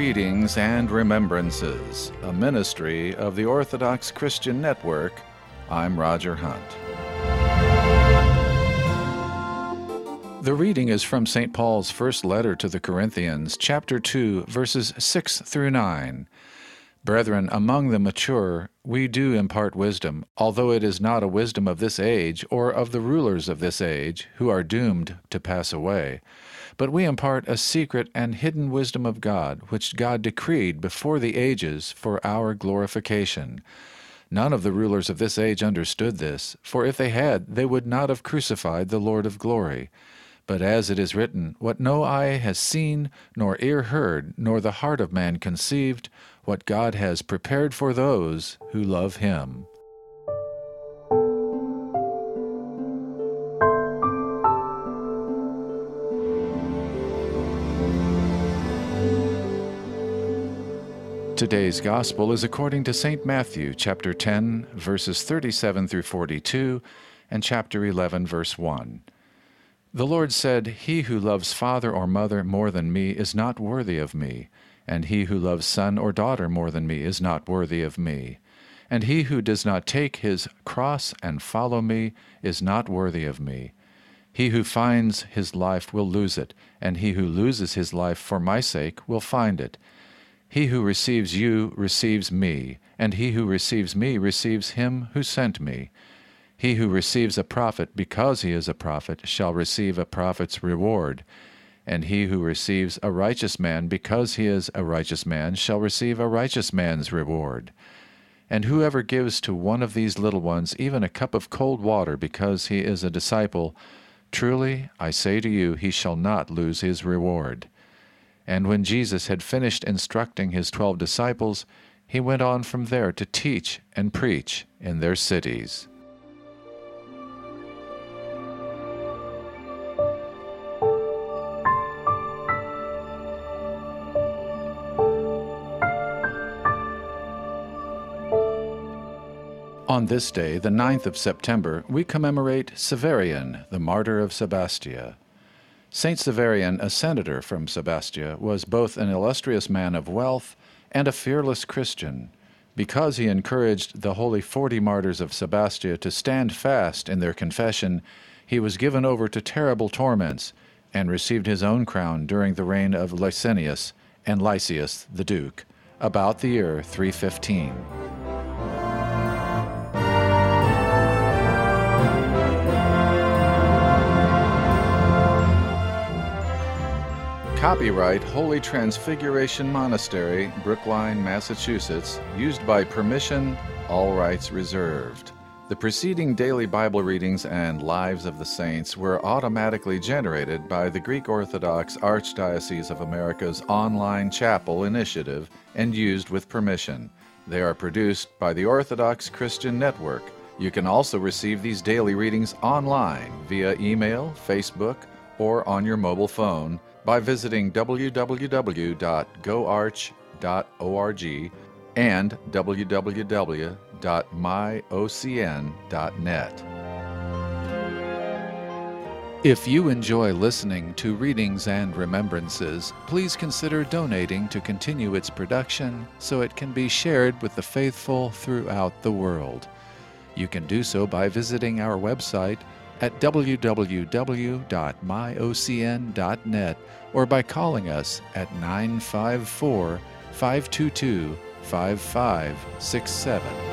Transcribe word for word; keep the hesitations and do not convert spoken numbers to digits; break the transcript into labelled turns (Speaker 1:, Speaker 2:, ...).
Speaker 1: Readings and Remembrances, a ministry of the Orthodox Christian Network. I'm Roger Hunt. The reading is from Saint Paul's first letter to the Corinthians, chapter two, verses six through nine. Brethren, among the mature, we do impart wisdom, although it is not a wisdom of this age or of the rulers of this age, who are doomed to pass away. But we impart a secret and hidden wisdom of God, which God decreed before the ages for our glorification. None of the rulers of this age understood this, for if they had, they would not have crucified the Lord of glory. But as it is written, what no eye has seen, nor ear heard, nor the heart of man conceived, what God has prepared for those who love Him. Today's Gospel is according to Saint Matthew, chapter ten, verses thirty-seven through forty-two, and chapter eleven, verse one. The Lord said, He who loves father or mother more than me is not worthy of me, and he who loves son or daughter more than me is not worthy of me. And he who does not take his cross and follow me is not worthy of me. He who finds his life will lose it, and he who loses his life for my sake will find it. He who receives you receives me, and he who receives me receives him who sent me. He who receives a prophet because he is a prophet shall receive a prophet's reward, and he who receives a righteous man because he is a righteous man shall receive a righteous man's reward. And whoever gives to one of these little ones even a cup of cold water because he is a disciple, truly, I say to you, he shall not lose his reward. And when Jesus had finished instructing his twelve disciples, he went on from there to teach and preach in their cities. On this day, the ninth of September, we commemorate Severian, the martyr of Sebastia. Saint Severian, a senator from Sebastia, was both an illustrious man of wealth and a fearless Christian. Because he encouraged the holy forty martyrs of Sebastia to stand fast in their confession, he was given over to terrible torments and received his own crown during the reign of Licinius and Lysias the Duke, about the year three fifteen. Copyright Holy Transfiguration Monastery, Brookline, Massachusetts, used by permission, all rights reserved. The preceding daily Bible readings and Lives of the Saints were automatically generated by the Greek Orthodox Archdiocese of America's online chapel initiative and used with permission. They are produced by the Orthodox Christian Network. You can also receive these daily readings online via email, Facebook, or on your mobile phone by visiting w w w dot go arch dot org and w w w dot my o c n dot net. If you enjoy listening to Readings and Remembrances, please consider donating to continue its production so it can be shared with the faithful throughout the world. You can do so by visiting our website at w w w dot my o c n dot net or by calling us at nine five four, five two two, five five six seven.